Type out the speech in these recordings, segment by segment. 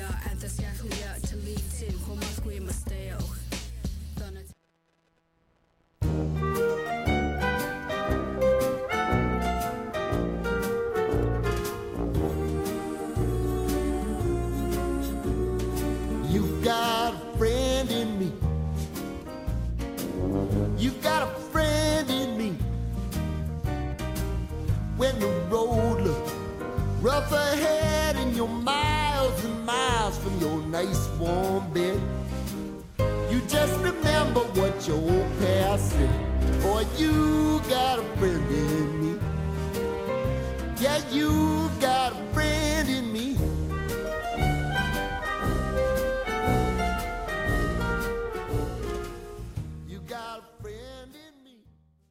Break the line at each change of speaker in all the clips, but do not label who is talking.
You've got a friend in me. You've got a friend in me. When the road looks rough ahead and you're miles and miles from your nice warm bed, you just remember what your old past said. Boy, you got a friend in me. Yeah, you got a friend in me. You got a friend in me.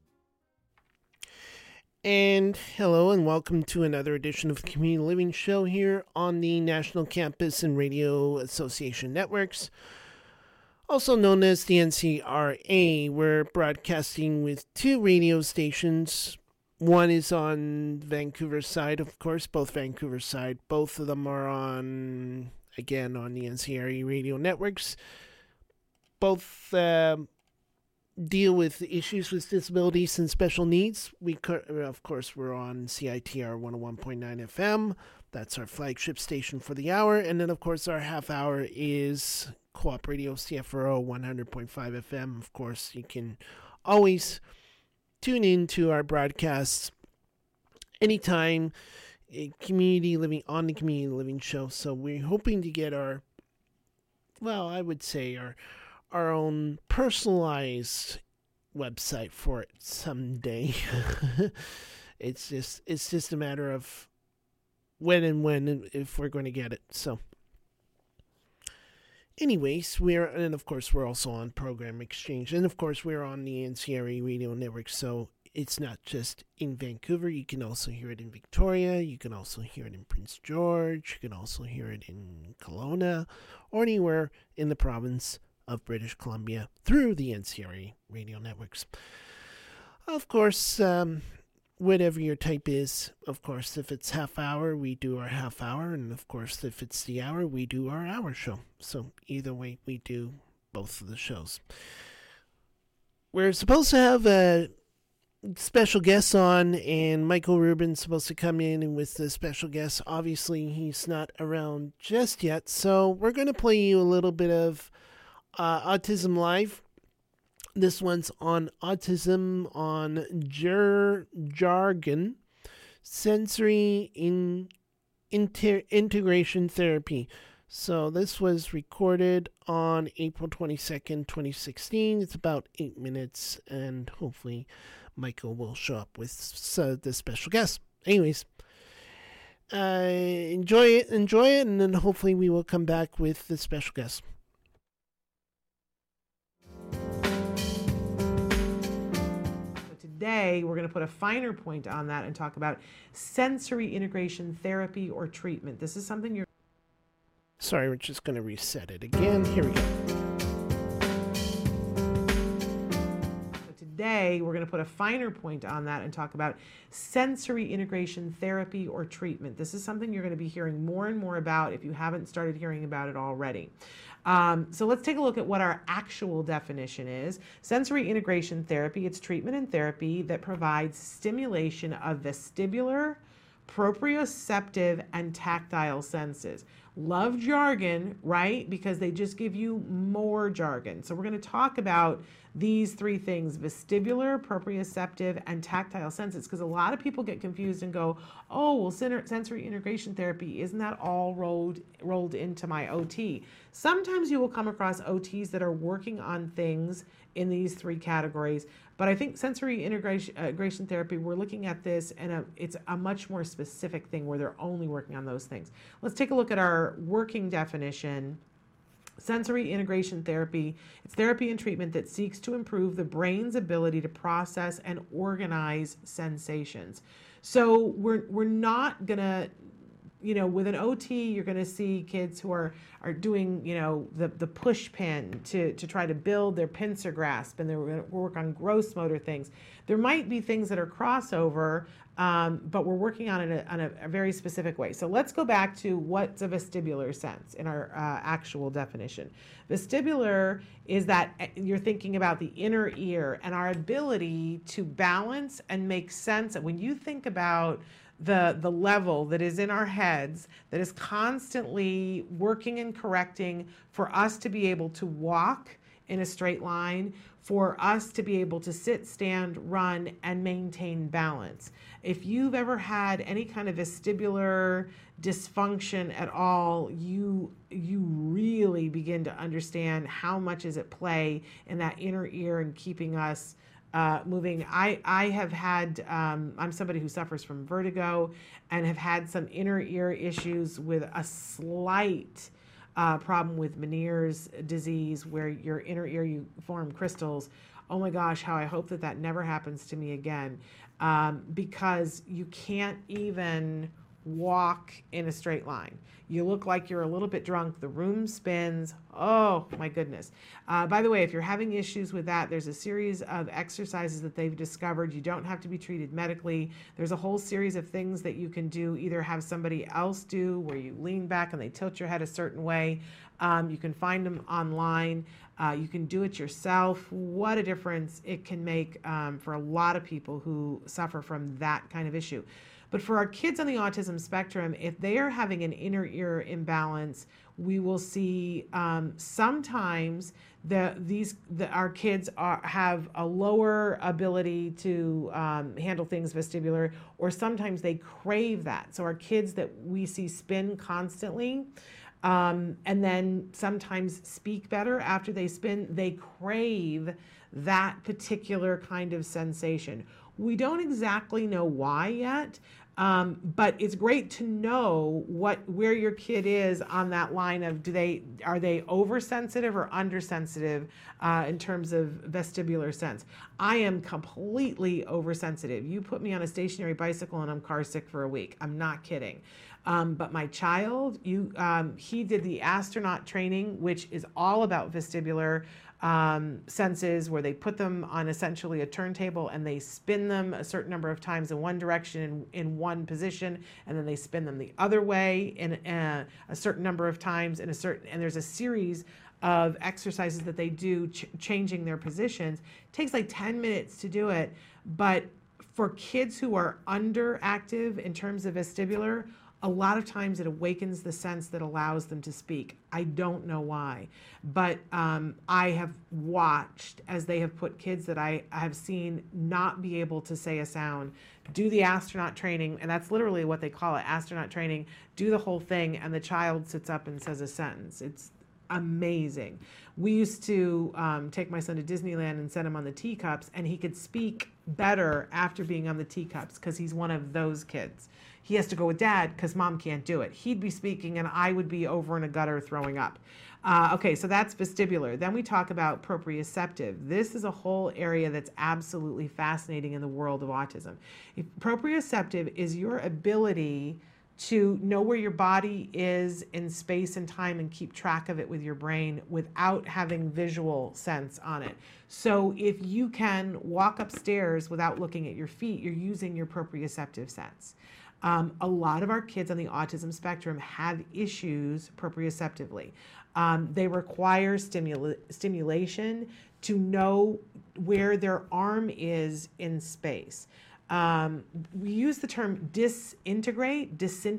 And hello and welcome to another edition of the Community Living Show here on the National Campus and Radio Association Networks, also known as the NCRA. We're broadcasting with two radio stations. One is on Vancouver side, of course, both Vancouver side. Both of them are on, again, on the NCRA radio networks. Both deal with issues with disabilities and special needs. Of course, we're on CITR 101.9 FM. That's our flagship station for the hour. And then, of course, our half hour is Co-op Radio CFRO 100.5 FM. Of course, you can always tune in to our broadcasts anytime, community living on the Community Living Show. So we're hoping to get our own personalized website for it someday. It's just a matter of when and if we're going to get it. So anyways, and of course we're also on Program Exchange, and of course we're on the NCRA radio network, so it's not just in Vancouver. You can also hear it in Victoria, you can also hear it in Prince George, you can also hear it in Kelowna, or anywhere in the province of British Columbia through the NCRA radio networks. Of course, whatever your type is, of course, if it's half hour, we do our half hour, and of course, if it's the hour, we do our hour show. So either way, we do both of the shows. We're supposed to have a special guest on, and Michael Rubin's supposed to come in with the special guest. Obviously, he's not around just yet, so we're going to play you a little bit of Autism Live. This one's on autism, on jargon, sensory integration therapy. So this was recorded on April 22nd, 2016. It's about 8 minutes, and hopefully Michael will show up with the special guest. Anyways, enjoy it, and then hopefully we will come back with the special guest.
Today, we're going to put a finer point on that and talk about sensory integration therapy or treatment. This is something you're...
Sorry, we're just going to reset it again. Here we go.
Today, we're going to put a finer point on that and talk about sensory integration therapy or treatment. This is something you're going to be hearing more and more about if you haven't started hearing about it already. So let's take a look at what our actual definition is. Sensory integration therapy, it's treatment and therapy that provides stimulation of vestibular, proprioceptive, and tactile senses. Love jargon, right? Because they just give you more jargon. So we're going to talk about these three things: vestibular, proprioceptive, and tactile senses, because a lot of people get confused and go, oh, well, sensory integration therapy, isn't that all rolled into my OT? Sometimes you will come across OTs that are working on things in these three categories, but I think sensory integration therapy, we're looking at this, and it's a much more specific thing where they're only working on those things. Let's take a look at our working definition. Sensory integration therapy, it's therapy and treatment that seeks to improve the brain's ability to process and organize sensations. So we're not going to with an OT, you're going to see kids who are doing, the push pin to try to build their pincer grasp, and they're going to work on gross motor things. There might be things that are crossover, but we're working on it on a very specific way. So let's go back to what's a vestibular sense in our actual definition. Vestibular is that you're thinking about the inner ear and our ability to balance and make sense. And when you think about the level that is in our heads that is constantly working and correcting for us to be able to walk in a straight line, for us to be able to sit, stand, run, and maintain balance. If you've ever had any kind of vestibular dysfunction at all, you really begin to understand how much is at play in that inner ear and keeping us moving. I have had, I'm somebody who suffers from vertigo and have had some inner ear issues with a slight problem with Meniere's disease, where your inner ear, you form crystals. Oh my gosh, how I hope that never happens to me again, because you can't even walk in a straight line. You look like you're a little bit drunk. The room spins. Oh my goodness. By the way, if you're having issues with that, there's a series of exercises that they've discovered. You don't have to be treated medically. There's a whole series of things that you can do, either have somebody else do where you lean back and they tilt your head a certain way. You can find them online. You can do it yourself. What a difference it can make for a lot of people who suffer from that kind of issue. But for our kids on the autism spectrum, if they are having an inner ear imbalance, we will see sometimes our kids have a lower ability to handle things vestibular, or sometimes they crave that. So our kids that we see spin constantly, and then sometimes speak better after they spin, they crave that particular kind of sensation. We don't exactly know why yet, but it's great to know where your kid is on that line of are they oversensitive or undersensitive in terms of vestibular sense. I am completely oversensitive. You put me on a stationary bicycle and I'm car sick for a week. I'm not kidding. But my child, he did the astronaut training, which is all about vestibular senses, where they put them on essentially a turntable and they spin them a certain number of times in one direction in one position, and then they spin them the other way in a certain number of times and there's a series of exercises that they do changing their positions. It takes like 10 minutes to do it, but for kids who are underactive in terms of vestibular, a lot of times it awakens the sense that allows them to speak. I don't know why, but I have watched as they have put kids that I have seen not be able to say a sound, do the astronaut training, and that's literally what they call it, astronaut training, do the whole thing, and the child sits up and says a sentence. It's amazing. We used to take my son to Disneyland and send him on the teacups, and he could speak better after being on the teacups because he's one of those kids. He has to go with dad because mom can't do it. He'd be speaking and I would be over in a gutter throwing up. Okay, so that's vestibular. Then we talk about proprioceptive. This is a whole area that's absolutely fascinating in the world of autism. Proprioceptive is your ability to know where your body is in space and time and keep track of it with your brain without having visual sense on it. So if you can walk upstairs without looking at your feet, you're using your proprioceptive sense. A lot of our kids on the autism spectrum have issues proprioceptively. They require stimulation to know where their arm is in space. We use the term disintegrate,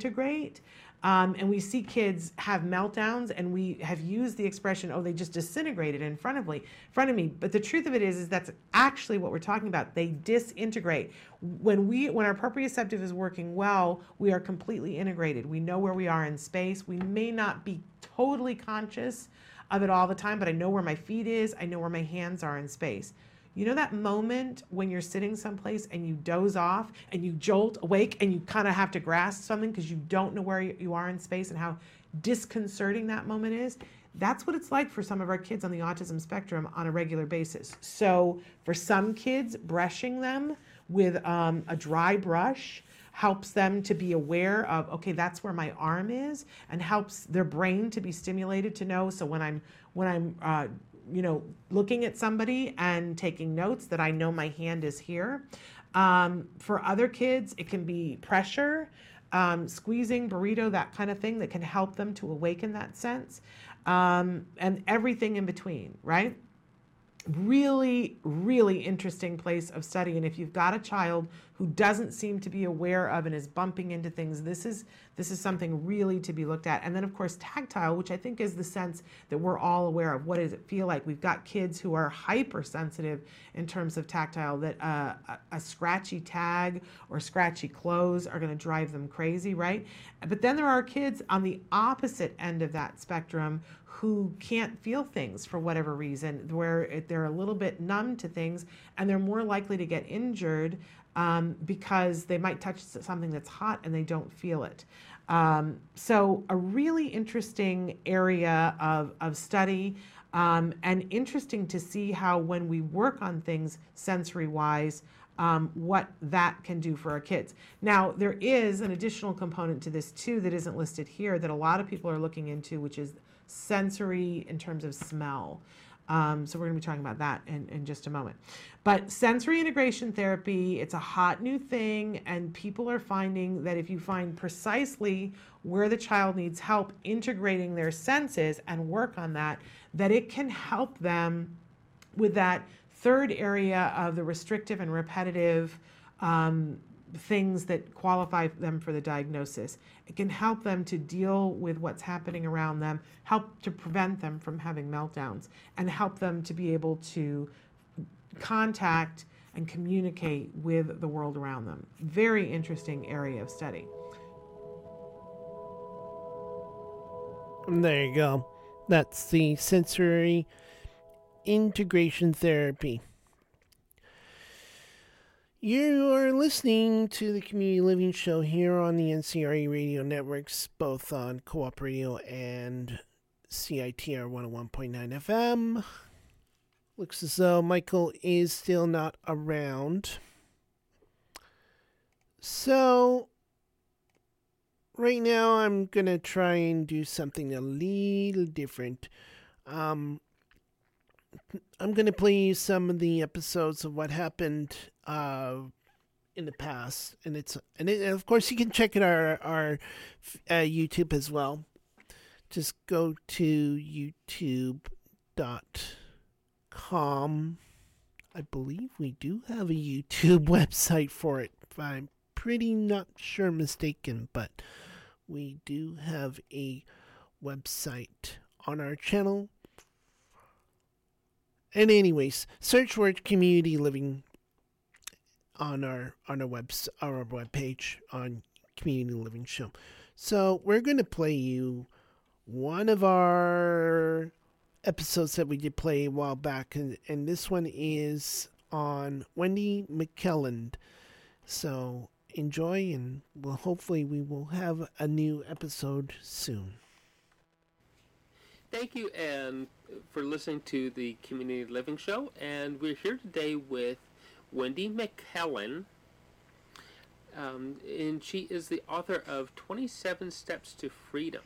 and we see kids have meltdowns, and we have used the expression, oh, they just disintegrated in front of me. But the truth of it is that's actually what we're talking about. They disintegrate. When our proprioceptive is working well, we are completely integrated. We know where we are in space. We may not be totally conscious of it all the time, but I know where my feet is. I know where my hands are in space. You know that moment when you're sitting someplace and you doze off and you jolt awake and you kind of have to grasp something because you don't know where you are in space and how disconcerting that moment is? That's what it's like for some of our kids on the autism spectrum on a regular basis. So for some kids, brushing them with a dry brush helps them to be aware of, okay, that's where my arm is, and helps their brain to be stimulated to know. So when I'm looking at somebody and taking notes, that I know my hand is here. For other kids, it can be pressure, squeezing, burrito, that kind of thing that can help them to awaken that sense, and everything in between, right? Really, really interesting place of study. And if you've got a child who doesn't seem to be aware of and is bumping into things, this is something really to be looked at. And then, of course, tactile, which I think is the sense that we're all aware of. What does it feel like? We've got kids who are hypersensitive in terms of tactile, that a scratchy tag or scratchy clothes are going to drive them crazy, right? But then there are kids on the opposite end of that spectrum who can't feel things for whatever reason, where they're a little bit numb to things, and they're more likely to get injured because they might touch something that's hot and they don't feel it. So a really interesting area of study, and interesting to see how when we work on things sensory-wise, what that can do for our kids. Now, there is an additional component to this too that isn't listed here that a lot of people are looking into, which is sensory in terms of smell. So we're going to be talking about that in just a moment. But sensory integration therapy, it's a hot new thing, and people are finding that if you find precisely where the child needs help integrating their senses and work on that, that it can help them with that third area of the restrictive and repetitive things that qualify them for the diagnosis. It can help them to deal with what's happening around them, help to prevent them from having meltdowns, and help them to be able to contact and communicate with the world around them. Very interesting area of study.
There you go. That's the sensory integration therapy. You are listening to the Community Living Show here on the NCRE radio networks, both on Co-op Radio and CITR 101.9 FM. Looks as though Michael is still not around. So, right now I'm going to try and do something a little different. I'm going to play you some of the episodes of what happened in the past, and of course you can check it out our YouTube as well. Just go to youtube.com. I believe we do have a YouTube website for it, if I'm pretty not sure mistaken, but we do have a website on our channel. And anyways, search for Community Living on our webpage on Community Living Show. So we're going to play you one of our episodes that we did play a while back, and this one is on Wendy McKelland. So enjoy, and hopefully we will have a new episode soon.
Thank you, and for listening to the Community Living Show, and we're here today with Wendy McKelland, and she is the author of 27 Steps to Freedom.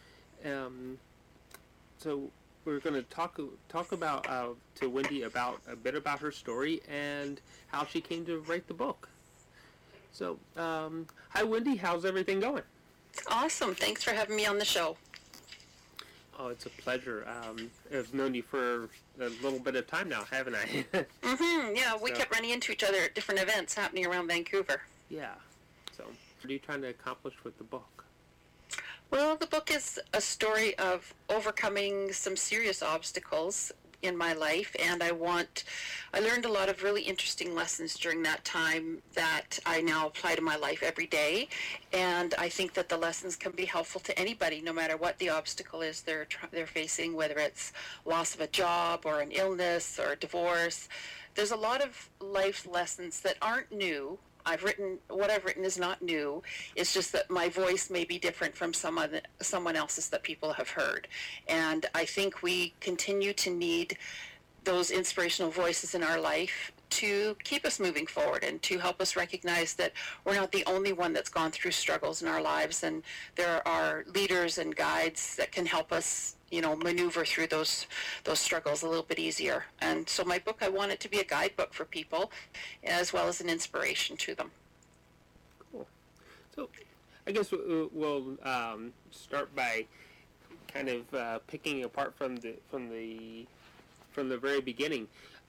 So we're going to talk about to Wendy about a bit about her story and how she came to write the book. So, hi Wendy, how's everything going?
Awesome, thanks for having me on the show.
Oh, it's a pleasure. I've known you for a little bit of time now, haven't I?
Yeah, we kept running into each other at different events happening around Vancouver.
Yeah. So, what are you trying to accomplish with the book?
Well, the book is a story of overcoming some serious obstacles in my life, and I learned a lot of really interesting lessons during that time that I now apply to my life every day, and I think that the lessons can be helpful to anybody, no matter what the obstacle is they're facing, whether it's loss of a job or an illness or a divorce. There's a lot of life lessons that aren't new. What I've written is not new. It's just that my voice may be different from someone else's that people have heard. And I think we continue to need those inspirational voices in our life to keep us moving forward and to help us recognize that we're not the only one that's gone through struggles in our lives, and there are leaders and guides that can help us, maneuver through those struggles a little bit easier. And so my book, I want it to be a guidebook for people as well as an inspiration to them.
Cool. So I guess we'll start by kind of picking apart from the very beginning.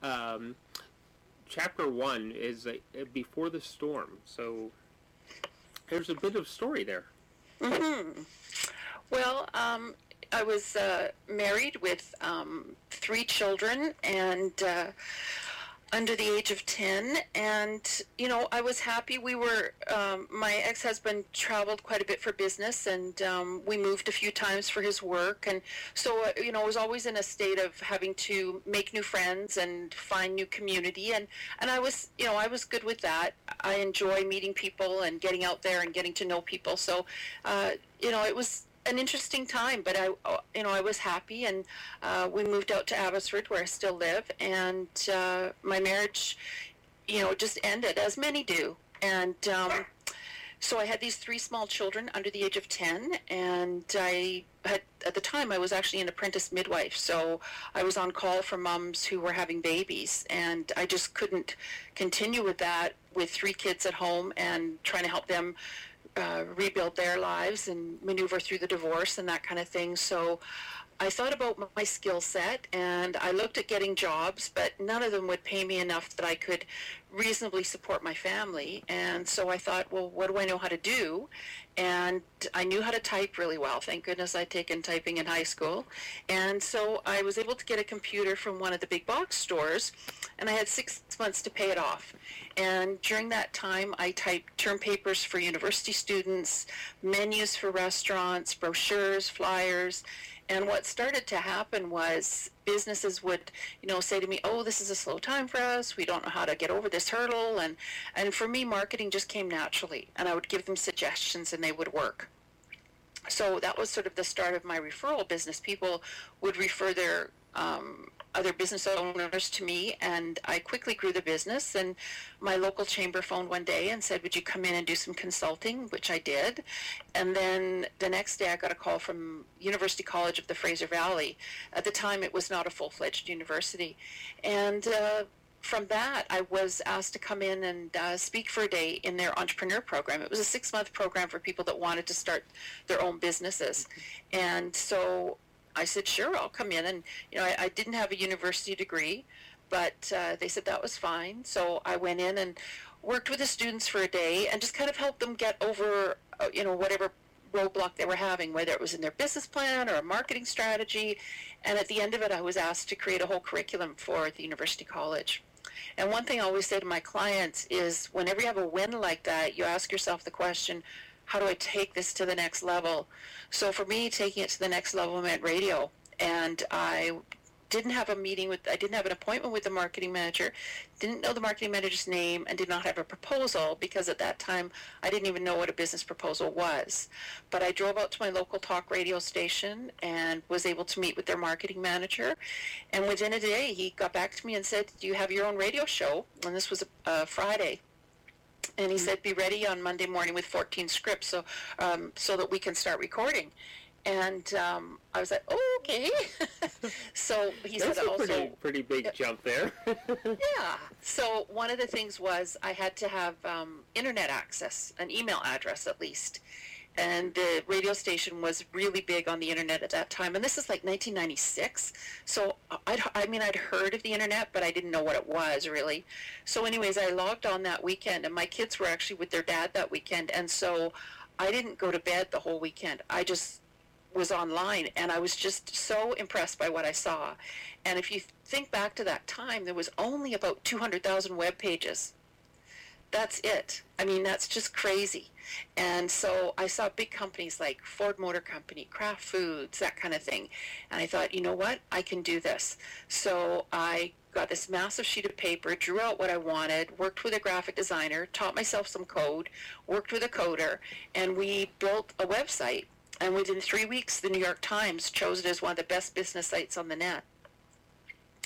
Chapter 1 is Before the Storm. So there's a bit of story there.
Mm-hmm. Well, I was married with 3 children and under the age of 10, and I was happy. We were my ex-husband traveled quite a bit for business, and we moved a few times for his work, and so I was always in a state of having to make new friends and find new community, and I was I was good with that. I enjoy meeting people and getting out there and getting to know people, so it was an interesting time, but I was happy, and we moved out to Abbotsford, where I still live, and my marriage, just ended, as many do, and so I had these 3 small children under the age of 10, and at the time, I was actually an apprentice midwife, so I was on call for moms who were having babies, and I just couldn't continue with that with 3 kids at home and trying to help them rebuild their lives and maneuver through the divorce and that kind of thing. So I thought about my skill set, and I looked at getting jobs, but none of them would pay me enough that I could reasonably support my family. And so I thought, well, what do I know how to do? And I knew how to type really well. Thank goodness I'd taken typing in high school. And so I was able to get a computer from one of the big box stores, and I had 6 months to pay it off. And during that time, I typed term papers for university students, menus for restaurants, brochures, flyers. And what started to happen was businesses would, say to me, oh, this is a slow time for us. We don't know how to get over this hurdle. And for me, marketing just came naturally. And I would give them suggestions, and they would work. So that was sort of the start of my referral business. People would refer their other business owners to me, and I quickly grew the business. And my local chamber phoned one day and said, would you come in and do some consulting, which I did. And then the next day I got a call from University College of the Fraser Valley. At the time, it was not a full-fledged university. And from that, I was asked to come in and speak for a day in their entrepreneur program. It was a 6-month program for people that wanted to start their own businesses. And so I said, sure, I'll come in. And, I didn't have a university degree, but they said that was fine. So I went in and worked with the students for a day and just kind of helped them get over, whatever roadblock they were having, whether it was in their business plan or a marketing strategy. And at the end of it, I was asked to create a whole curriculum for the University College. And one thing I always say to my clients is whenever you have a win like that, you ask yourself the question, how do I take this to the next level? So for me, taking it to the next level meant radio. And I didn't have an appointment with the marketing manager, didn't know the marketing manager's name, and did not have a proposal, because at that time, I didn't even know what a business proposal was. But I drove out to my local talk radio station and was able to meet with their marketing manager. And within a day, he got back to me and said, do you have your own radio show? And this was a Friday. And he said, be ready on Monday morning with 14 scripts so that we can start recording. And I was like, oh, okay. So he
That's
said
a
also...
pretty big jump there.
Yeah. So one of the things was I had to have internet access, an email address at least. And the radio station was really big on the internet at that time. And this is like 1996. So I'd heard of the internet, but I didn't know what it was really. So anyways, I logged on that weekend, and my kids were actually with their dad that weekend. And so I didn't go to bed the whole weekend. I just was online, and I was just so impressed by what I saw. And if you think back to that time, there was only about 200,000 web pages. That's it. I mean, that's just crazy. And so I saw big companies like Ford Motor Company, Kraft Foods, that kind of thing. And I thought, you know what? I can do this. So I got this massive sheet of paper, drew out what I wanted, worked with a graphic designer, taught myself some code, worked with a coder, and we built a website. And within 3 weeks, the New York Times chose it as one of the best business sites on the net.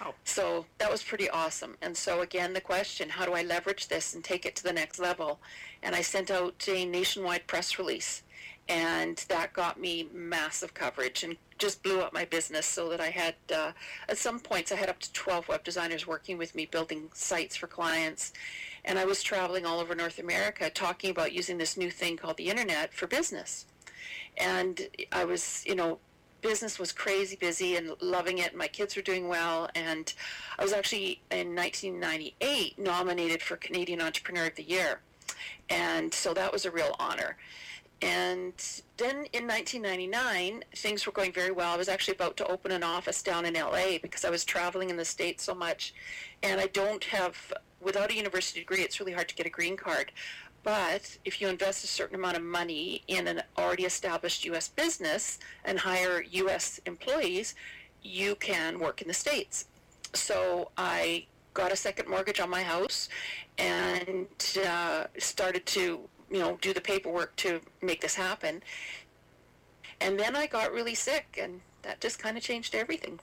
Wow.
So that was pretty awesome. And so again, the question, how do I leverage this and take it to the next level? And I sent out a nationwide press release, and that got me massive coverage and just blew up my business, so that I had, at some points, I had up to 12 web designers working with me, building sites for clients. And I was traveling all over North America talking about using this new thing called the internet for business. And I was, business was crazy busy and loving it. My kids were doing well. And I was actually, in 1998, nominated for Canadian Entrepreneur of the Year. And so that was a real honor. And then in 1999, things were going very well. I was actually about to open an office down in LA because I was traveling in the States so much. And I don't have, without a university degree, it's really hard to get a green card. But if you invest a certain amount of money in an already established U.S. business and hire U.S. employees, you can work in the States. So I got a second mortgage on my house and started to do the paperwork to make this happen. And then I got really sick, and that just kind of changed everything.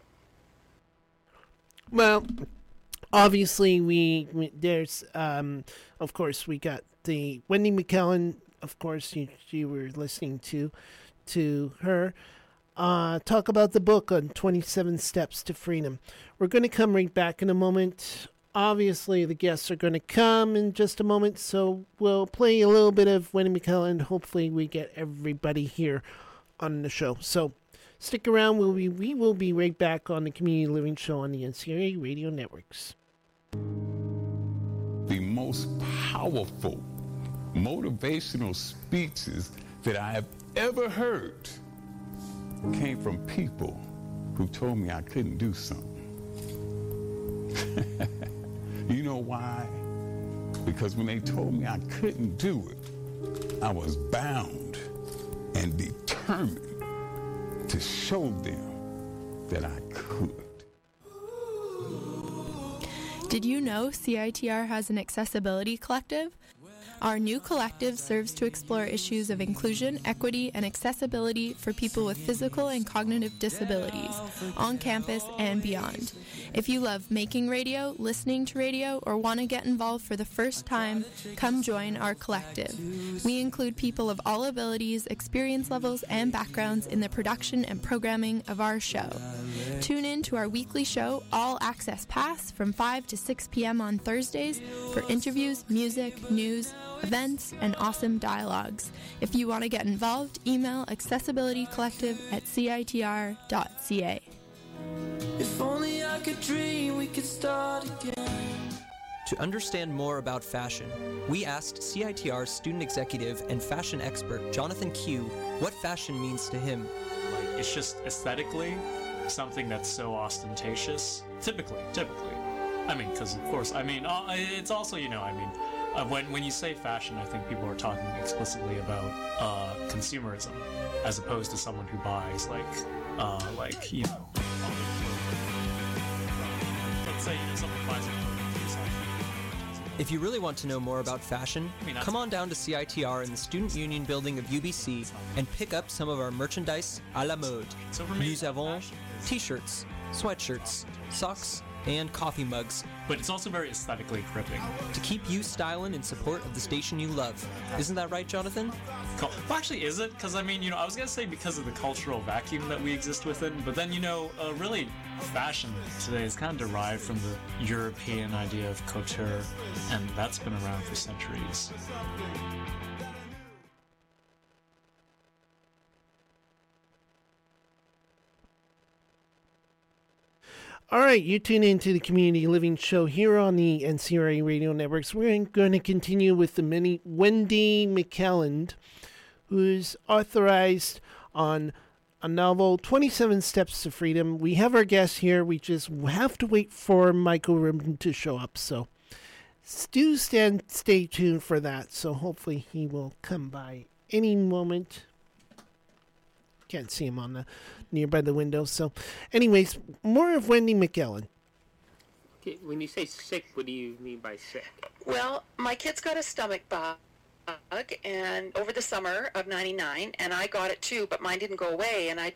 Well, obviously we there's of course we got the Wendy McKellen, of course you were listening to her talk about the book on 27 Steps to Freedom. We're going to come right back in a moment. Obviously, the guests are going to come in just a moment, so we'll play a little bit of Wendy McKellen. Hopefully, we get everybody here on the show. So stick around. We will be right back on the Community Living Show on the NCRA Radio Networks.
The most powerful motivational speeches that I have ever heard came from people who told me I couldn't do something. You know why? Because when they told me I couldn't do it, I was bound and determined to show them that I could.
Did you know CITR has an accessibility collective? Our new collective serves to explore issues of inclusion, equity, and accessibility for people with physical and cognitive disabilities on campus and beyond. If you love making radio, listening to radio, or want to get involved for the first time, come join our collective. We include people of all abilities, experience levels, and backgrounds in the production and programming of our show. Tune in to our weekly show, All Access Pass, from 5 to 6 p.m. on Thursdays for interviews, music, news, events, and awesome dialogues. If you want to get involved, email accessibilitycollective@citr.ca.
If only I could dream we could start again.
To understand more about fashion, we asked CITR's student executive and fashion expert Jonathan Q what fashion means to him.
Like, it's just aesthetically something that's so ostentatious. Typically. I mean, because of course, it's also, when you say fashion, I think people are talking explicitly about consumerism, as opposed to someone who buys let's say someone buys
If you really want to know more about fashion, come on down to CITR in the Student Union building of UBC and pick up some of our merchandise à la mode. Nous avons t-shirts, sweatshirts, socks, and coffee mugs.
But it's also very aesthetically gripping.
To keep you styling in support of the station you love. Isn't that right, Jonathan?
Well, actually, is it? Because, I was going to say because of the cultural vacuum that we exist within, but then, really, fashion today is kind of derived from the European idea of couture, and that's been around for centuries.
All right, you tune into the Community Living Show here on the NCRA Radio Networks. We're going to continue with the Wendy McKellen, who's authorized on a novel, 27 Steps to Freedom. We have our guest here. We just have to wait for Michael Rubin to show up. So do stay tuned for that. So hopefully he will come by any moment. Can't see him on the nearby the window. So anyways, more of Wendy McKellen.
Okay, when you say sick, what do you mean by sick?
Well, my kids got a stomach bug and over the summer of '99, and I got it too, but mine didn't go away, and I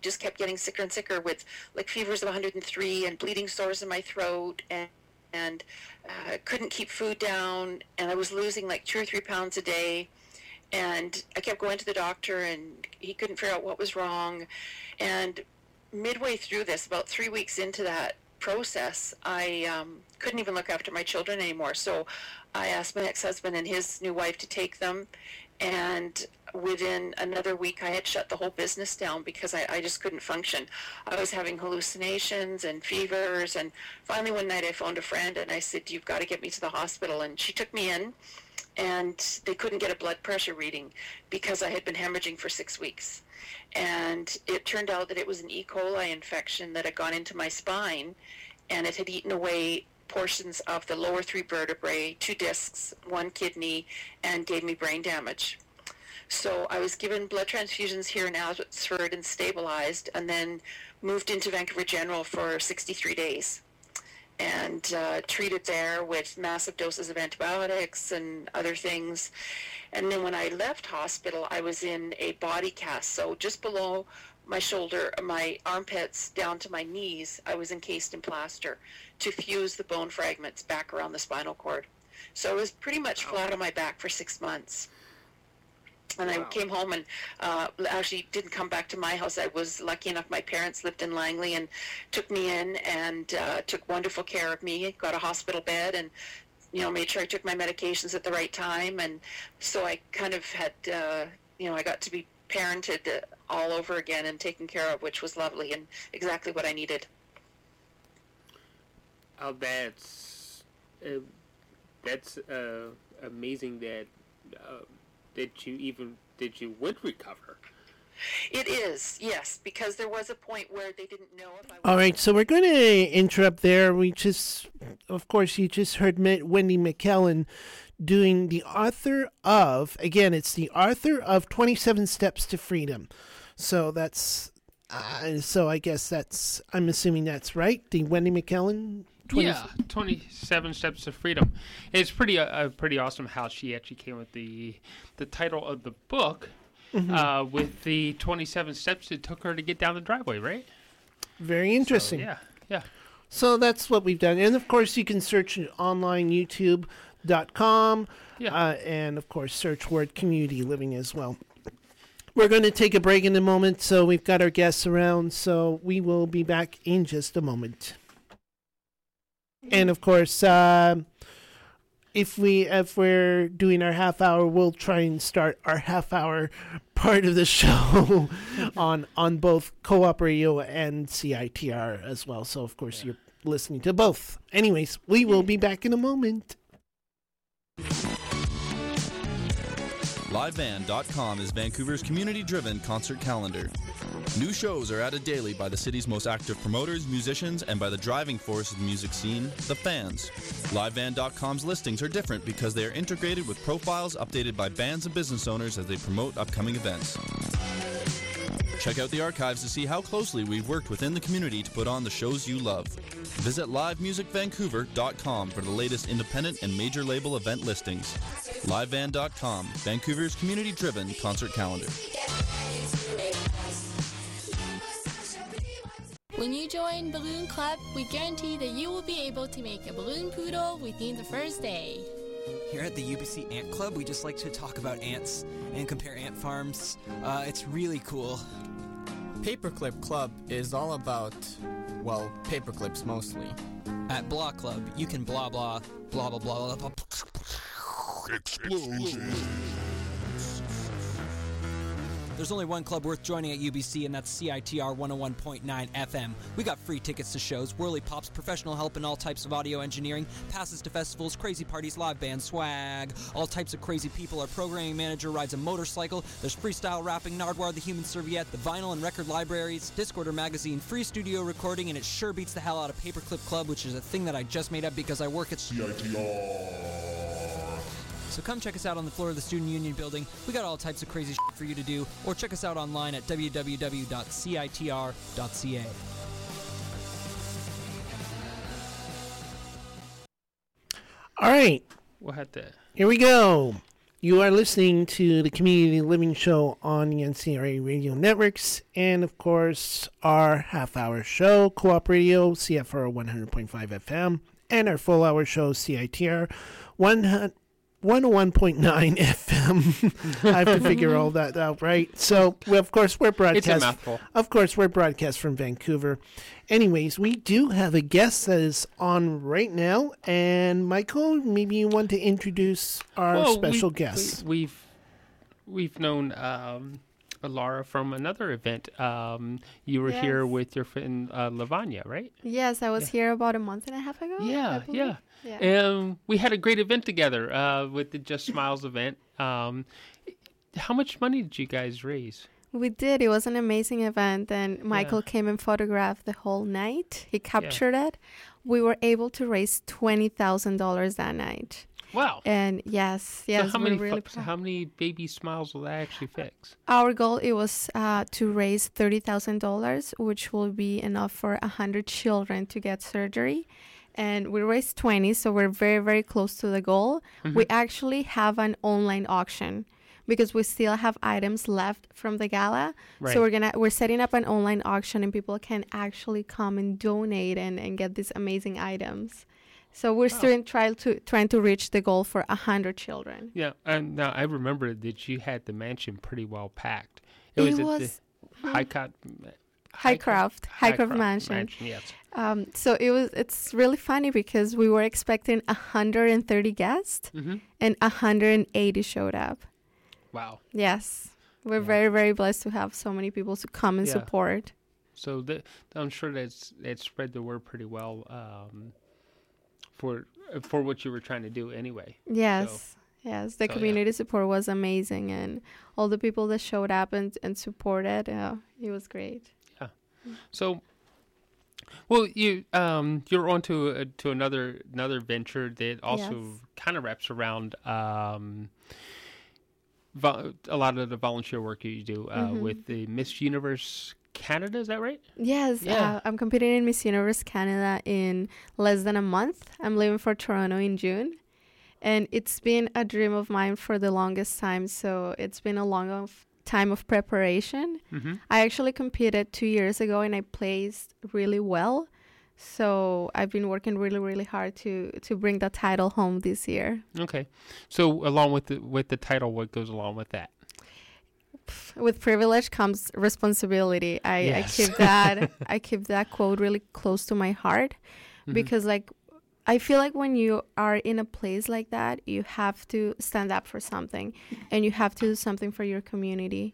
just kept getting sicker and sicker with like fevers of 103 and bleeding sores in my throat, and couldn't keep food down, and I was losing like 2 or 3 pounds a day. And I kept going to the doctor, and he couldn't figure out what was wrong. And midway through this, about 3 weeks into that process, I couldn't even look after my children anymore. So I asked my ex-husband and his new wife to take them. And within another week, I had shut the whole business down because I just couldn't function. I was having hallucinations and fevers. And finally one night I phoned a friend and I said, "You've got to get me to the hospital." And she took me in, and they couldn't get a blood pressure reading because I had been hemorrhaging for 6 weeks. And it turned out that it was an E. coli infection that had gone into my spine, and it had eaten away portions of the lower 3 vertebrae, 2 discs, 1 kidney, and gave me brain damage. So I was given blood transfusions here in Abbotsford and stabilized, and then moved into Vancouver General for 63 days. And treated there with massive doses of antibiotics and other things. And then when I left hospital, I was in a body cast. So just below my shoulder, my armpits down to my knees, I was encased in plaster to fuse the bone fragments back around the spinal cord. So I was pretty much flat on my back for 6 months. And I came home and actually didn't come back to my house. I was lucky enough, my parents lived in Langley and took me in and took wonderful care of me, got a hospital bed, and made sure I took my medications at the right time. And so I kind of had, I got to be parented all over again and taken care of, which was lovely and exactly what I needed.
Oh, that's amazing that you would recover.
It is, yes, because there was a point where they didn't know if I was...
All right, so we're going to interrupt there. Of course, you just heard Wendy McKellen doing the author of, again, it's the author of 27 Steps to Freedom. So that's, so I guess I'm assuming that's right, the Wendy McKellen.
27 Steps to Freedom. It's pretty awesome how she actually came with the title of the book, with the 27 steps it took her to get down the driveway, right?
Very interesting.
So, yeah.
So that's what we've done. And, of course, you can search online, youtube.com, and, of course, search word community living as well. We're going to take a break in a moment, so we've got our guests around, so we will be back in just a moment. And, of course, if we're doing our half hour, we'll try and start our half hour part of the show on both Co-op Radio and CITR as well. So, of course, you're listening to both. Anyways, we will be back in a moment.
LiveBand.com is Vancouver's community-driven concert calendar. New shows are added daily by the city's most active promoters, musicians, and by the driving force of the music scene, the fans. LiveBand.com's listings are different because they are integrated with profiles updated by bands and business owners as they promote upcoming events. Check out the archives to see how closely we've worked within the community to put on the shows you love. Visit livemusicvancouver.com for the latest independent and major label event listings. LiveBand.com, Vancouver's community-driven concert calendar.
When you join Balloon Club, we guarantee that you will be able to make a balloon poodle within the first day.
Here at the UBC Ant Club, we just like to talk about ants and compare ant farms. It's really cool.
Paperclip Club is all about, well, paperclips mostly.
At Blah Club, you can blah blah, blah blah blah blah.
Explosion.
There's only one club worth joining at UBC, and that's CITR 101.9 FM. We got free tickets to shows, whirly pops, professional help in all types of audio engineering, passes to festivals, crazy parties, live band swag, all types of crazy people. Our programming manager rides a motorcycle. There's freestyle rapping, Nardwar the Human Serviette, the vinyl and record libraries, Discorder magazine, free studio recording, and it sure beats the hell out of Paperclip Club, which is a thing that I just made up because I work at
CITR.
So come check us out on the floor of the Student Union building. We got all types of crazy shit for you to do, or check us out online at www.citr.ca.
All right.
We'll have to...
Here we go. You are listening to the Community Living Show on the NCRA Radio Networks, and of course, our half-hour show, Co-op Radio, CFR 100.5 FM, and our full-hour show, CITR 101.9 FM. I have to figure all that out, right? So, of course, we're broadcast.
It's a mouthful.
Of course, we're broadcast from Vancouver. Anyways, we do have a guest that is on right now, and Michael, maybe you want to introduce our special guest.
We've known Laura from another event. You were here with your friend Lavanya, right?
Yes, I was here about a month and a half ago.
Yeah. And we had a great event together with the Just Smiles event. How much money did you guys raise?
We did. It was an amazing event, and Michael came and photographed the whole night. He captured it. We were able to raise $20,000 that night.
Wow.
And yes,
So how many baby smiles will that actually fix?
Our goal, it was to raise $30,000, which will be enough for 100 children to get surgery. And we raised 20, so we're very, very close to the goal.
Mm-hmm.
We actually have an online auction because we still have items left from the gala.
Right.
So we're setting up an online auction, and people can actually come and donate and get these amazing items. So we're still trying to reach the goal for 100 children.
Yeah, and now I remember that you had the mansion pretty well packed.
It was
the
Highcroft Mansion.
Yes.
So it's really funny because we were expecting 130 guests, and 180 showed up.
Wow.
Yes, we're very, very blessed to have so many people to come and support.
So I'm sure that spread the word pretty well for what you were trying to do anyway.
Yes. Yes, the community support was amazing, and all the people that showed up and supported, it was great.
Yeah. So, well, you're on to another venture that also kind of wraps around a lot of the volunteer work you do with the Miss Universe Canada. Is that right?
Yes.
Yeah.
I'm competing in Miss Universe Canada in less than a month. I'm leaving for Toronto in June. And it's been a dream of mine for the longest time. So it's been a long time of preparation.
Mm-hmm.
I actually competed 2 years ago, and I placed really well. So I've been working really, really hard to bring the title home this year.
Okay. So along with the title, what goes along with that?
With privilege comes responsibility. I keep that quote really close to my heart, because I feel like when you are in a place like that, you have to stand up for something, and you have to do something for your community.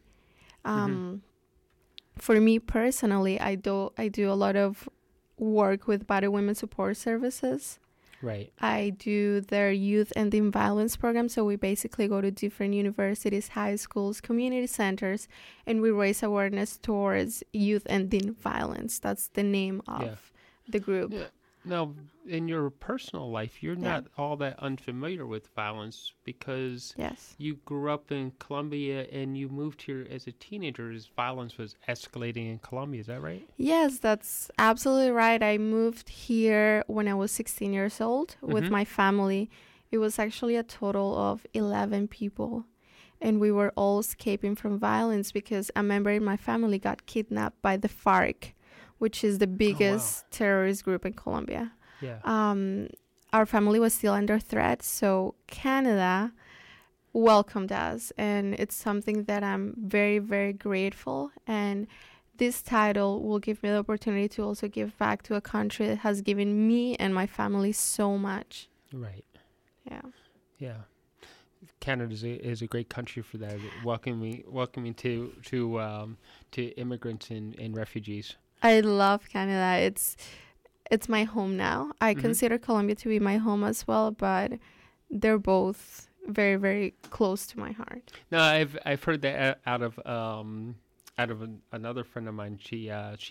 For me personally, I do a lot of work with Battered Women Support Services.
Right.
I do their youth ending violence program. So we basically go to different universities, high schools, community centers, and we raise awareness towards youth ending violence. That's the name of the group.
Yeah. Now, in your personal life, you're not all that unfamiliar with violence because you grew up in Colombia and you moved here as a teenager as violence was escalating in Colombia. Is that right?
Yes, that's absolutely right. I moved here when I was 16 years old with my family. It was actually a total of 11 people. And we were all escaping from violence because a member in my family got kidnapped by the FARC, which is the biggest terrorist group in Colombia.
Yeah.
Our family was still under threat, so Canada welcomed us, and it's something that I'm very, very grateful. And this title will give me the opportunity to also give back to a country that has given me and my family so much.
Right.
Yeah.
Yeah. Canada is a great country for that, welcoming to immigrants and refugees.
I love Canada. It's my home now. I consider Colombia to be my home as well, but they're both very, very close to my heart.
No, I've heard that out of another friend of mine. She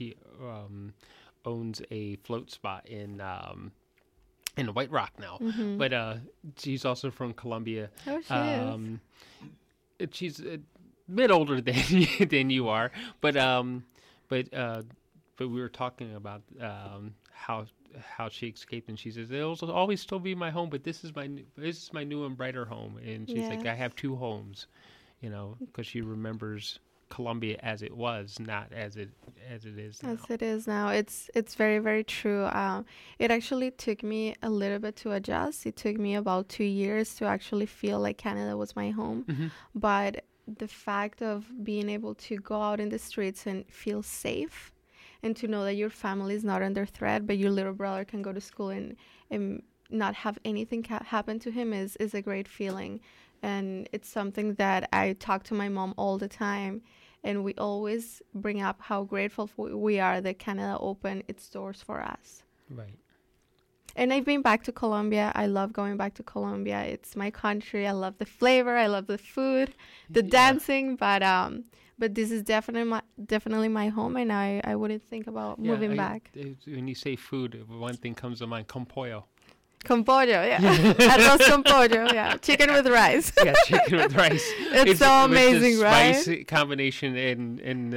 owns a float spot in White Rock now, but she's also from Colombia.
Oh, she is.
She's a bit older than you are, but we were talking about how how she escaped, and she says it'll always still be my home, but this is my new and brighter home. And she's like, I have two homes, because she remembers Colombia as it was, not as it is now.
As it is now. It's very, very true. It actually took me a little bit to adjust. It took me about 2 years to actually feel like Canada was my home. But the fact of being able to go out in the streets and feel safe, and to know that your family is not under threat, but your little brother can go to school and not have anything happen to him is a great feeling. And it's something that I talk to my mom all the time. And we always bring up how grateful we are that Canada opened its doors for us.
Right.
And I've been back to Colombia. I love going back to Colombia. It's my country. I love the flavor. I love the food, the dancing. But this is definitely my home, and I wouldn't think about moving back.
When you say food, one thing comes to mind: con pollo.
Con pollo, yeah. Arroz con pollo, yeah. Chicken with rice.
Yeah, chicken with rice.
It's so amazing, right?
Spice combination, and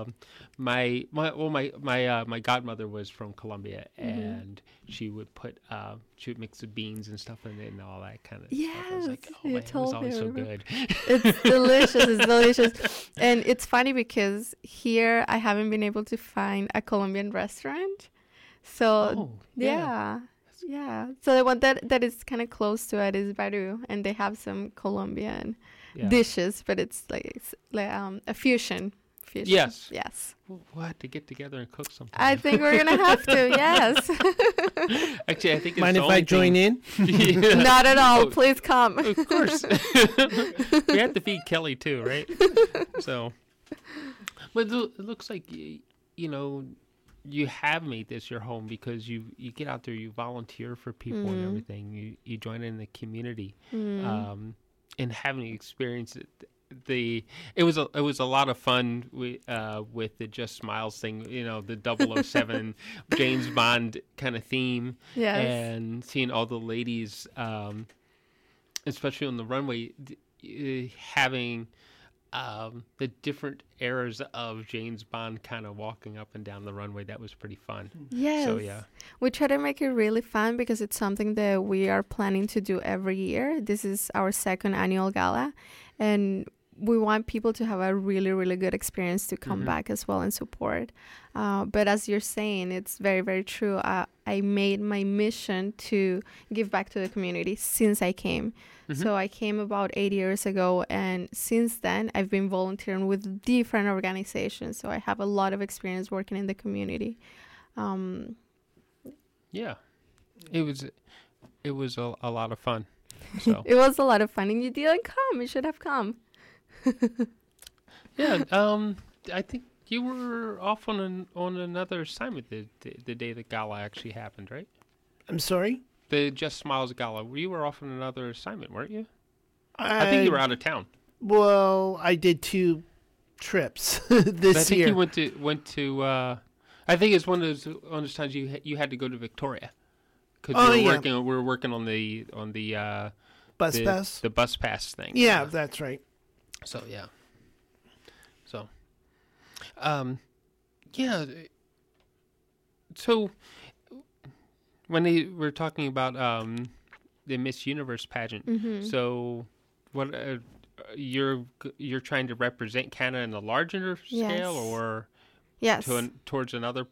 my godmother was from Colombia, and she would mix the beans and stuff in it and all that kind of stuff. I was like, oh man, it was always so good.
It's delicious. It's delicious. And it's funny because here I haven't been able to find a Colombian restaurant. So, yeah. So the one that is kind of close to it is Baru, and they have some Colombian dishes, but it's like a fusion.
Yes. We'll have to get together and cook something.
I think we're gonna have to. Yes.
Actually, I think.
Mind if I join in?
Not at all. Please come.
Of course. We have to feed Kelly too, right? So, but it looks like you have made this your home because you get out there, you volunteer for people and everything. You join in the community, and having experienced it. It was a lot of fun with the Just Smiles thing, the 007 James Bond kind of theme, and seeing all the ladies, especially on the runway, having the different eras of James Bond kind of walking up and down the runway. That was pretty fun.
Yes.
So, yeah.
We try to make it really fun because it's something that we are planning to do every year. This is our second annual gala, and we want people to have a really, really good experience to come back as well and support. But as you're saying, it's very, very true. I made my mission to give back to the community since I came. So I came about 8 years ago, and since then I've been volunteering with different organizations. So I have a lot of experience working in the community.
Yeah, it was a lot of fun. So.
It was a lot of fun, and you didn't come. You should have come.
Yeah, I think you were off on another assignment the day the gala actually happened, right?
I'm sorry?
The Just Smiles gala. You were off on another assignment, weren't you? I think you were out of town.
Well, I did 2 trips this year.
I think you went to. I think it's one of those times you had to go to Victoria because we were working on the
bus pass.
The bus pass thing.
Yeah, that's right.
So yeah. So, yeah. So when they were talking about the Miss Universe pageant, so what you're trying to represent Canada in a larger scale, or towards another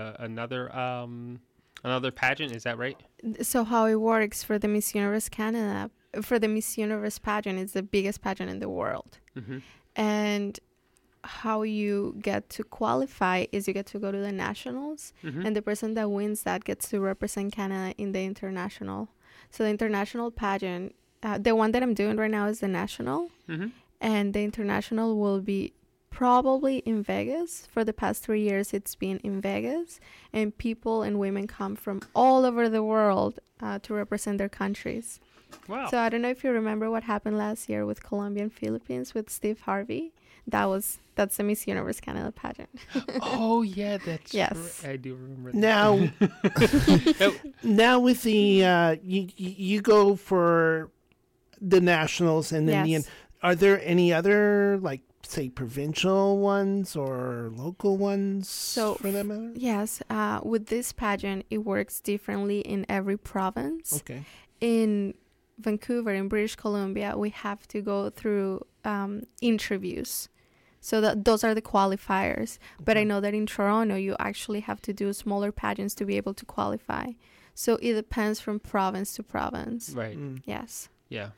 pageant? Is that right?
So how it works for the Miss Universe Canada? For the Miss Universe pageant, it's the biggest pageant in the world. And how you get to qualify is you get to go to the nationals, and the person that wins that gets to represent Canada in the international. So the international pageant, the one that I'm doing right now is the national, and the international will be probably in Vegas. For the past 3 years, it's been in Vegas, and people and women come from all over the world to represent their countries.
Wow.
So I don't know if you remember what happened last year with Colombia and Philippines with Steve Harvey. That's the Miss Universe Canada pageant.
Oh yeah, that's
yes.
I do remember
that. Now with the you go for the nationals and then are there any other like say, provincial ones or local ones,
So,
for that matter?
yes, with this pageant, it works differently in every province.
Okay.
In Vancouver, in British Columbia, we have to go through interviews. So those are the qualifiers. But I know that in Toronto, you actually have to do smaller pageants to be able to qualify. So it depends from province to province.
Right.
Yes.
Yeah.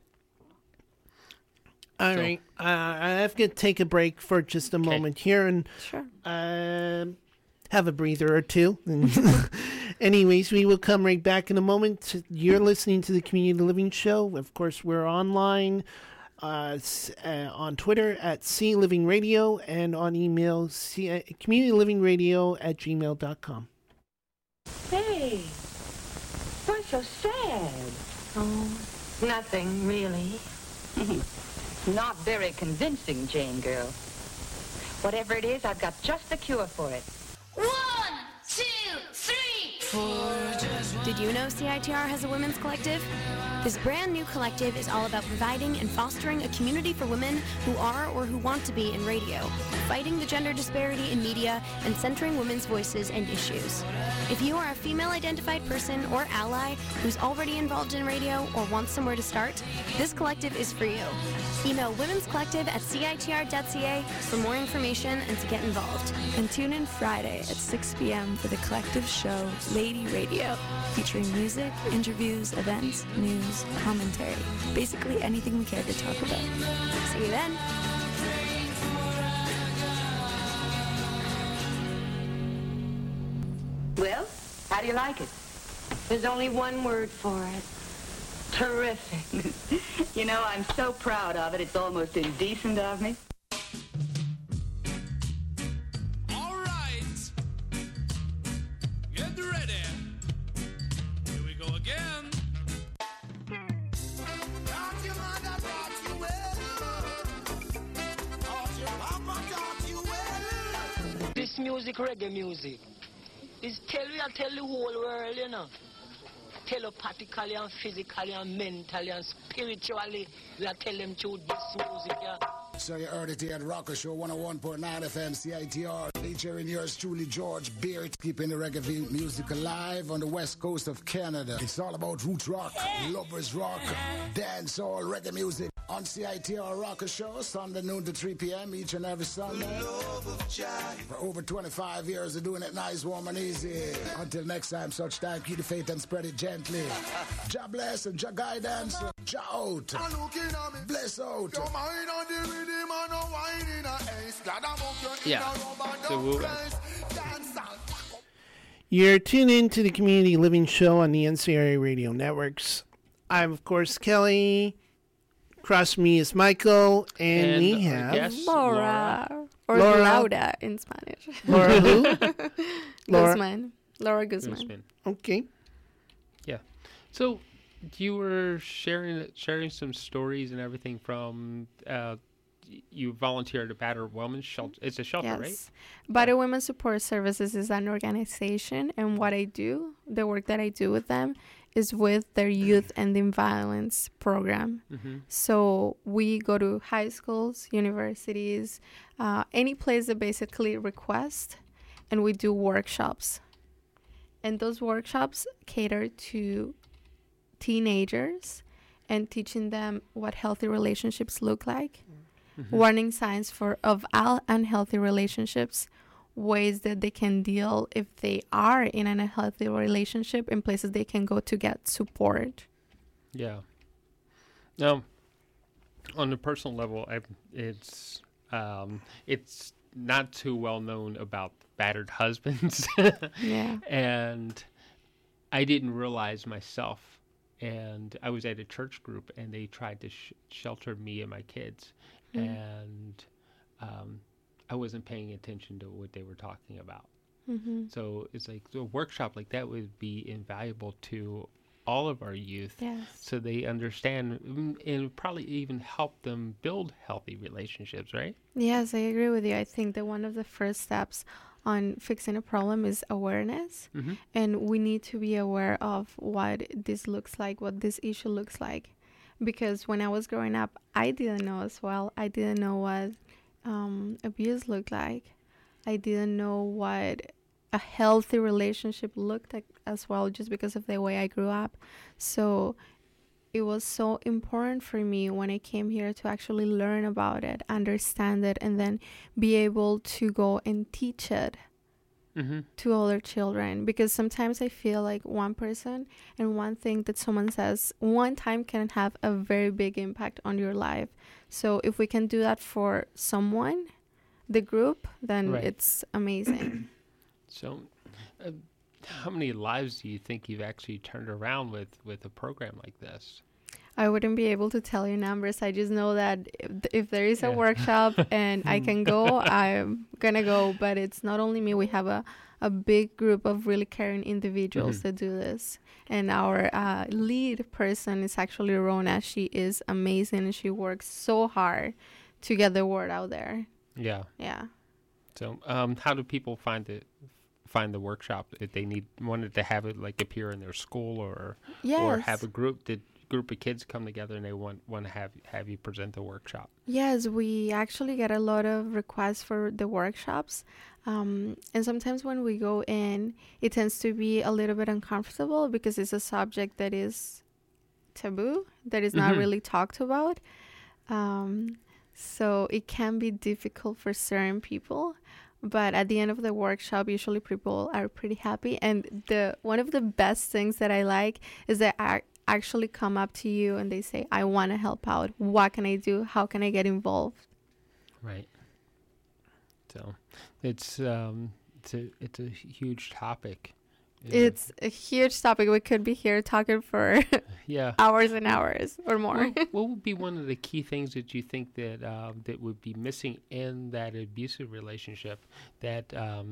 All right. I have to take a break for just a moment here and have a breather or two. Anyways, we will come right back in a moment. You're listening to the Community Living Show. Of course, we're online on Twitter at CLivingRadio and on email communitylivingradio@gmail.com.
Hey, why so sad? Oh, nothing really. Not very convincing, Jane girl. Whatever it is, I've got just the cure for it.
1, 2, 3, 4. Did you know CITR has a women's collective? This brand new collective is all about providing and fostering a community for women who are or who want to be in radio, fighting the gender disparity in media, and centering women's voices and issues. If you are a female-identified person or ally who's already involved in radio or wants somewhere to start, this collective is for you. Email womenscollective@citr.ca for more information and to get involved.
And tune in Friday at 6 p.m. for the collective show Lady Radio, featuring music, interviews, events, news, commentary, basically anything we care to talk about.
See you then.
Well, how do you like it? There's only one word for it. Terrific. You know, I'm so proud of it, it's almost indecent of me.
All right. Get ready. Here we go again.
This music, reggae music, is tell the whole world, you know. Telepathically and physically and mentally and spiritually, we are telling them to this music, yeah.
So you heard it here at Rocker Show 101.9 FM CITR, featuring yours truly, George Beard, keeping the reggae music alive on the west coast of Canada. It's all about roots rock, lovers rock, dancehall, reggae music on CITR Rocker Show, Sunday noon to 3 p.m. each and every Sunday. For over 25 years of doing it nice, warm and easy. Until next time, such time, keep the faith and spread it gently. Jah bless and Jah guidance, Jah out. Bless out.
Yeah. So we'll,
You're tuned in to the Community Living Show on the NCRA Radio Networks. I'm, of course, Kelly. Across from me is Michael, and we have
Laura. Or
Laura.
Laura in Spanish.
Laura who? Laura.
Guzman. Laura Guzman.
Okay.
Yeah. So you were sharing some stories and everything from you volunteered at Battered Women's Shelter. It's a shelter,
Yes.
right?
Battered Women's Support Services is an organization, and what I do, the work that I do with them, is with their youth ending violence program.
Mhm.
So we go to high schools, universities, any place that basically request, and we do workshops. And those workshops cater to teenagers and teaching them what healthy relationships look like, warning signs of unhealthy relationships, ways that they can deal if they are in an unhealthy relationship, and places they can go to get support.
Yeah. Now, on a personal level, it's not too well known about battered husbands.
Yeah.
And I didn't realize myself. And I was at a church group, and they tried to shelter me and my kids. And I wasn't paying attention to what they were talking about. So it's like a workshop like that would be invaluable to all of our youth, so they understand and probably even help them build healthy relationships, right?
Yes, I agree with you. I think that one of the first steps on fixing a problem is awareness. And we need to be aware of what this looks like, what this issue looks like. because when I was growing up, I didn't know as well. I didn't know what abuse looked like. I didn't know what a healthy relationship looked like as well, just because of the way I grew up. So it was so important for me when I came here to actually learn about it, understand it, and then be able to go and teach it to other children. Because sometimes I feel like one person and one thing that someone says one time can have a very big impact on your life. So if we can do that for someone, the group, then it's amazing.
So how many lives do you think you've actually turned around with a program like this?
I wouldn't be able to tell you numbers. I just know that if there is a workshop and I can go, I'm going to go. But it's not only me. We have a big group of really caring individuals that do this. And our lead person is actually Rona. She is amazing, and she works so hard to get the word out there. Yeah. Yeah.
So how do people find the workshop if they wanted to have it like appear in their school or have a group of kids come together and they want to have you present the workshop?
Yes, we actually get a lot of requests for the workshops. And sometimes when we go in, it tends to be a little bit uncomfortable because it's a subject that is taboo, that is not really talked about. So it can be difficult for certain people. But at the end of the workshop, usually people are pretty happy. And one of the best things that I like is that I actually come up to you and they say, I want to help out. What can I do? How can I get involved?
Right. So it's a huge topic.
It's a huge topic. We could be here talking for hours and hours or more.
What would be one of the key things that you think that would be missing in that abusive relationship that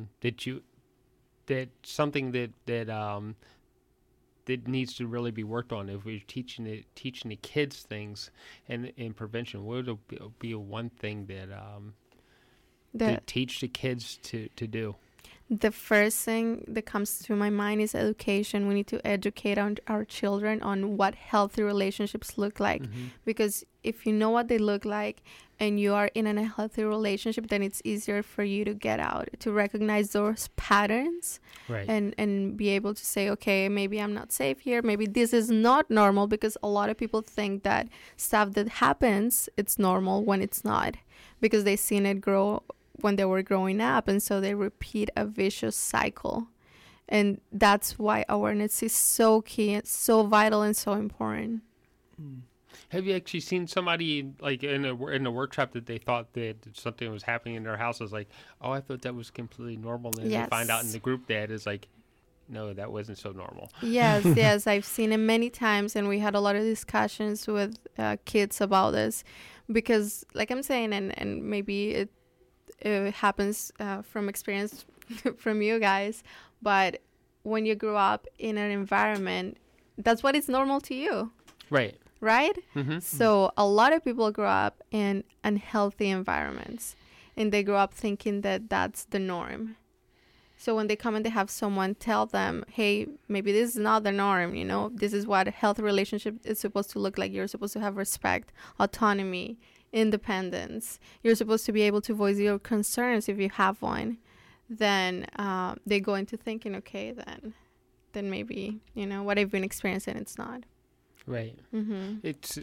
needs to really be worked on? If we're teaching the kids things and in prevention, what would be one thing that teach the kids to do?
The first thing that comes to my mind is education. We need to educate our children on what healthy relationships look like. Because if you know what they look like and you are in a healthy relationship, then it's easier for you to get out, to recognize those patterns, and be able to say, okay, maybe I'm not safe here. Maybe this is not normal, because a lot of people think that stuff that happens, it's normal when it's not, because they've seen it grow when they were growing up, and so they repeat a vicious cycle. And that's why awareness is so key, it's so vital and so important.
Have you actually seen somebody like in a workshop that they thought that something was happening in their house? Was like, oh, I thought that was completely normal, and they find out in the group that is like, no, that wasn't so normal.
Yes, I've seen it many times, and we had a lot of discussions with kids about this, because like I'm saying, and maybe it happens from experience from you guys, but when you grew up in an environment, that's what is normal to you, right? So a lot of people grow up in unhealthy environments, and they grow up thinking that that's the norm. So when they come and they have someone tell them, hey, maybe this is not the norm, this is what a healthy relationship is supposed to look like. You're supposed to have respect, autonomy, independence. You're supposed to be able to voice your concerns if you have one. Then they go into thinking, okay, then maybe what I've been experiencing, it's not
right. It's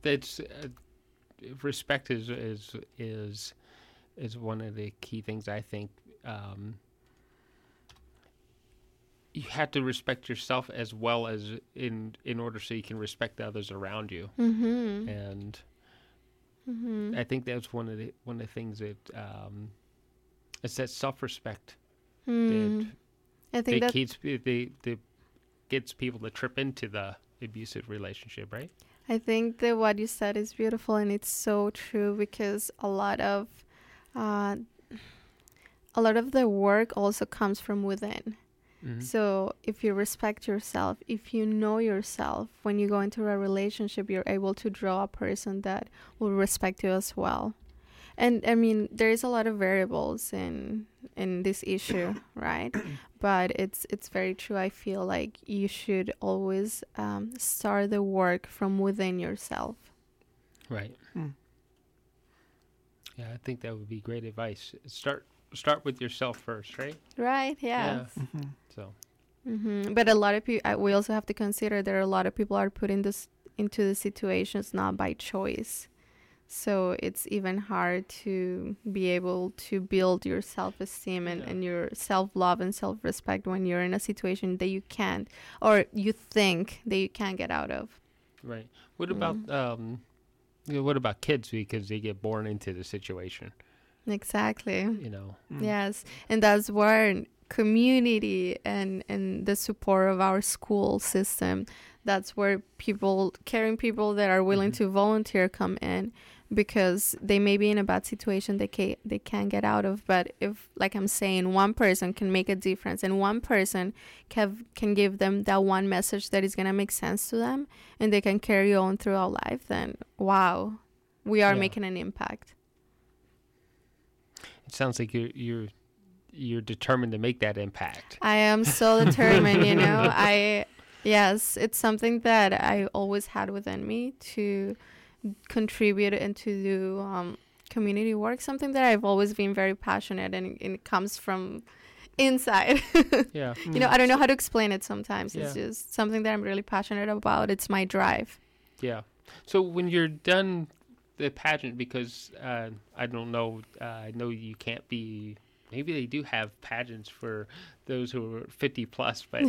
respect is one of the key things, I think. You have to respect yourself as well as in order so you can respect the others around you. And I think that's one of the things that it's that self-respect that gets people to trip into the abusive relationship, right?
I think that what you said is beautiful, and it's so true, because a lot of the work also comes from within. So if you respect yourself, if you know yourself, when you go into a relationship, you're able to draw a person that will respect you as well. And I mean, there is a lot of variables in this issue, right? But it's very true. I feel like you should always start the work from within yourself.
Right. Yeah, I think that would be great advice. Start with yourself first, right?
Right. Yes.
Yeah. So.
But a lot of people. We also have to consider there are a lot of people are put into the situations not by choice. So it's even hard to be able to build your self-esteem and your self-love and self-respect when you're in a situation that you can't, or you think that you can't get out of.
Right. What about kids, because they get born into the situation?
Exactly.
You know.
Yes, and that's where community and the support of our school system. That's where caring people that are willing to volunteer come in, because they may be in a bad situation they can't get out of. But if, like I'm saying, one person can make a difference and one person can give them that one message that is going to make sense to them and they can carry on throughout life, then wow, we are making an impact.
It sounds like you're determined to make that impact.
I am so determined, you know. Yes, it's something that I always had within me to contribute and to do community work, something that I've always been very passionate, and it comes from inside.
Yeah.
You know, I don't know how to explain it sometimes.
Yeah.
It's just something that I'm really passionate about. It's my drive.
Yeah. So when you're done the pageant, because I don't know, I know you can't be... Maybe they do have pageants for those who are 50 plus, but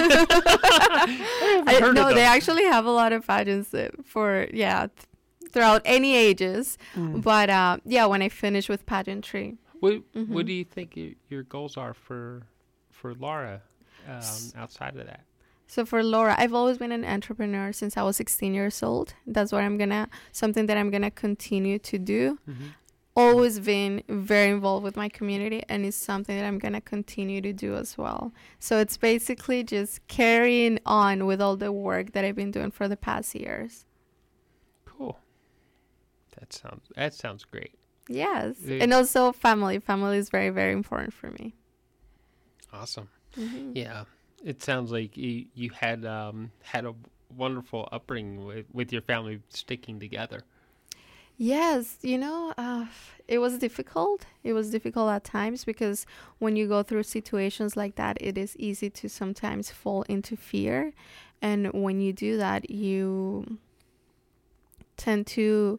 no, they actually have a lot of pageants for throughout any ages. But when I finish with pageantry,
what do you think your goals are for Laura outside of that?
So for Laura, I've always been an entrepreneur since I was 16 years old. That's what something that I'm gonna continue to do. Always been very involved with my community, and it's something that I'm going to continue to do as well. So it's basically just carrying on with all the work that I've been doing for the past years.
Cool. That sounds great.
Yes. And also family. Family is very, very important for me.
Awesome. Yeah. It sounds like you had a wonderful upbringing with your family sticking together.
Yes, you know, it was difficult. It was difficult at times because when you go through situations like that, it is easy to sometimes fall into fear. And when you do that, you tend to...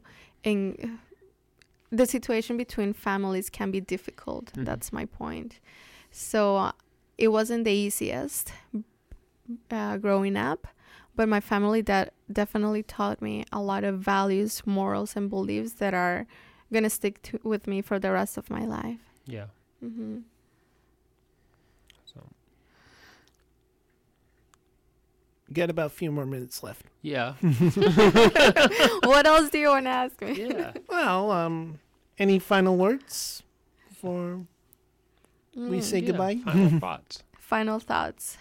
the situation between families can be difficult. That's my point. So it wasn't the easiest growing up. But my family definitely taught me a lot of values, morals, and beliefs that are going to stick with me for the rest of my life.
Yeah. So,
got about a few more minutes left.
Yeah.
What else do you want to ask me?
Yeah.
Well, any final words before we say goodbye?
Final thoughts.
Final thoughts.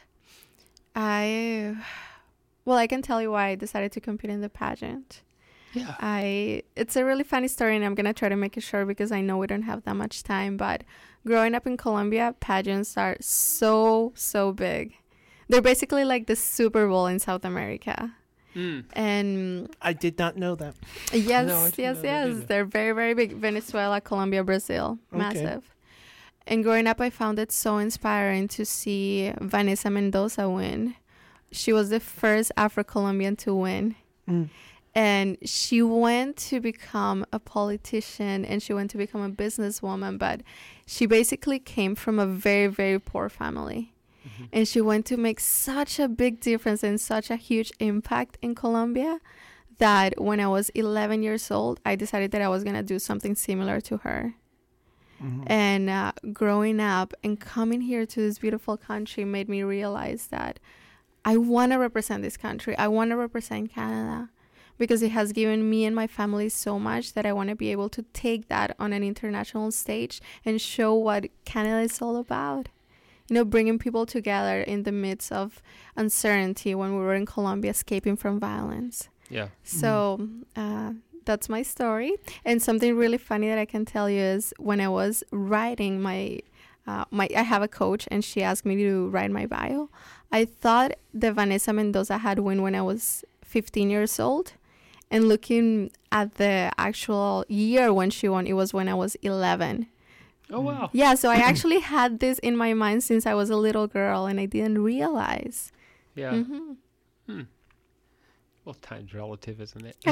Well, I can tell you why I decided to compete in the pageant.
Yeah.
It's a really funny story, and I'm going to try to make it short because I know we don't have that much time. But growing up in Colombia, pageants are so, so big. They're basically like the Super Bowl in South America. And
I did not know that.
Yes, yes. They're very, very big. Venezuela, Colombia, Brazil. Massive. And growing up, I found it so inspiring to see Vanessa Mendoza win. She was the first Afro-Colombian to win. And she went to become a politician and she went to become a businesswoman. But she basically came from a very, very poor family. And she went to make such a big difference and such a huge impact in Colombia that when I was 11 years old, I decided that I was going to do something similar to her. And growing up and coming here to this beautiful country made me realize that I want to represent this country. I want to represent Canada because it has given me and my family so much that I want to be able to take that on an international stage and show what Canada is all about. You know, bringing people together in the midst of uncertainty when we were in Colombia escaping from violence.
Yeah.
So that's my story. And something really funny that I can tell you is when I was writing my I have a coach, and she asked me to write my bio. I thought that Vanessa Mendoza had won when I was 15 years old. And looking at the actual year when she won, it was when I was 11.
Oh, wow.
Yeah, so I actually had this in my mind since I was a little girl, and I didn't realize.
Yeah.
Mm-hmm.
Well, time's relative, isn't it?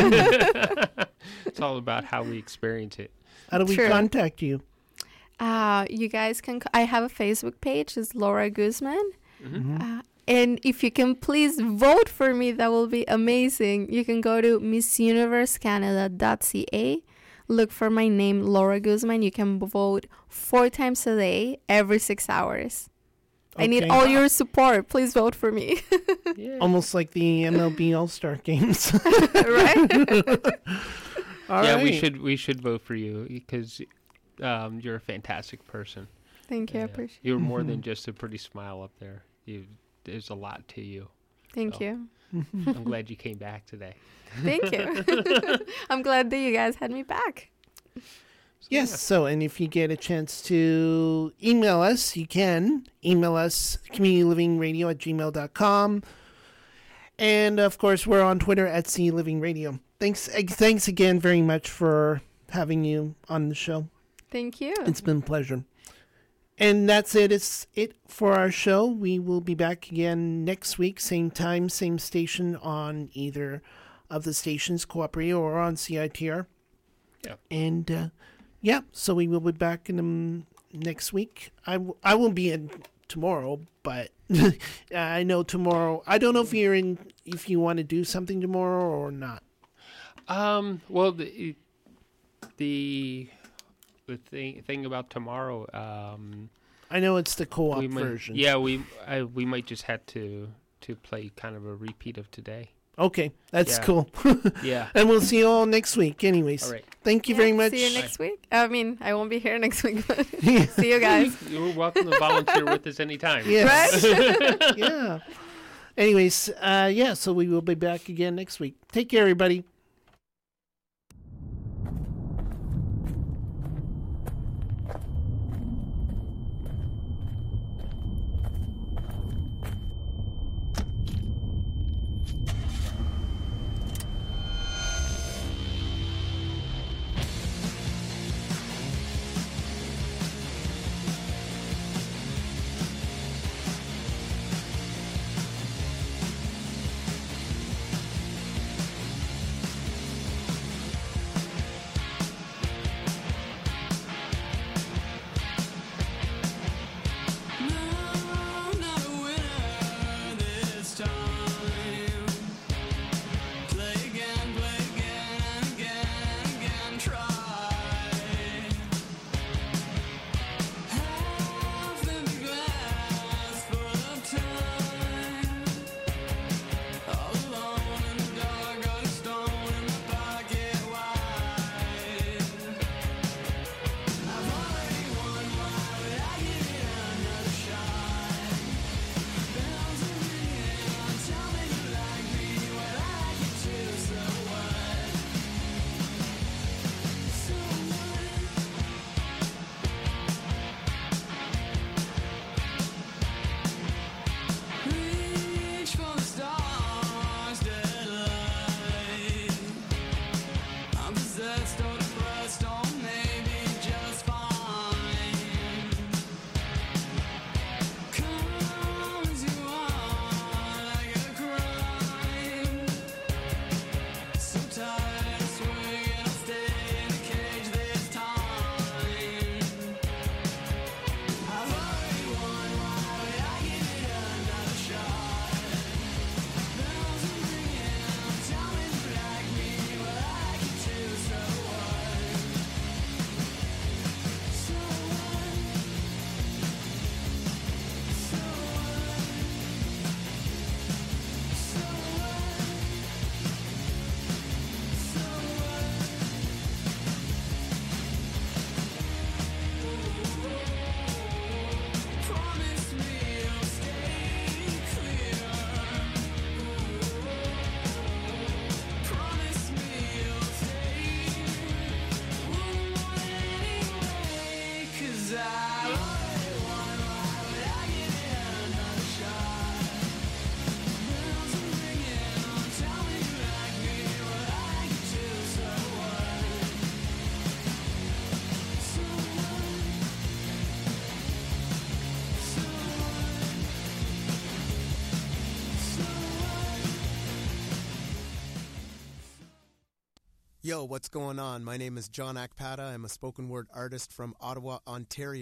It's all about how we experience it.
How do we contact you?
You guys can... I have a Facebook page. It's Laura Guzman.
Mm-hmm.
And if you can please vote for me, that will be amazing. You can go to missuniversecanada.ca. Look for my name, Laura Guzman. You can vote 4 times a day, every 6 hours. Okay. I need all your support. Please vote for me.
Yeah. Almost like the MLB All-Star Games.
Right?
All
yeah,
right.
we should vote for you because you're a fantastic person.
Thank you. I appreciate it.
You're more than just a pretty smile up there. There's a lot to you.
Thank you.
I'm glad you came back today.
Thank you. I'm glad that you guys had me back.
Yes, so, and if you get a chance to email us, you can email us, communitylivingradio@gmail.com. And, of course, we're on Twitter at @CLivingRadio. Thanks again very much for having you on the show.
Thank you.
It's been a pleasure. And that's it. It's it for our show. We will be back again next week, same time, same station on either of the stations, Cooperative or on CITR.
Yeah.
And, so we will be back in next week. I won't be in tomorrow, but I know tomorrow. I don't know if if you want to do something tomorrow or not.
Well, the thing about tomorrow,
I know it's the co-op version.
Yeah, we might just have to play kind of a repeat of today.
Okay, that's cool.
Yeah.
And we'll see you all next week anyways.
All right.
Thank you very much.
See you next week. I mean, I won't be here next week, but see you guys.
You're welcome to volunteer with us anytime.
Yes. Right? Yeah. Anyways, so we will be back again next week. Take care, everybody.
Yo, what's going on? My name is John Akpata. I'm a spoken word artist from Ottawa, Ontario.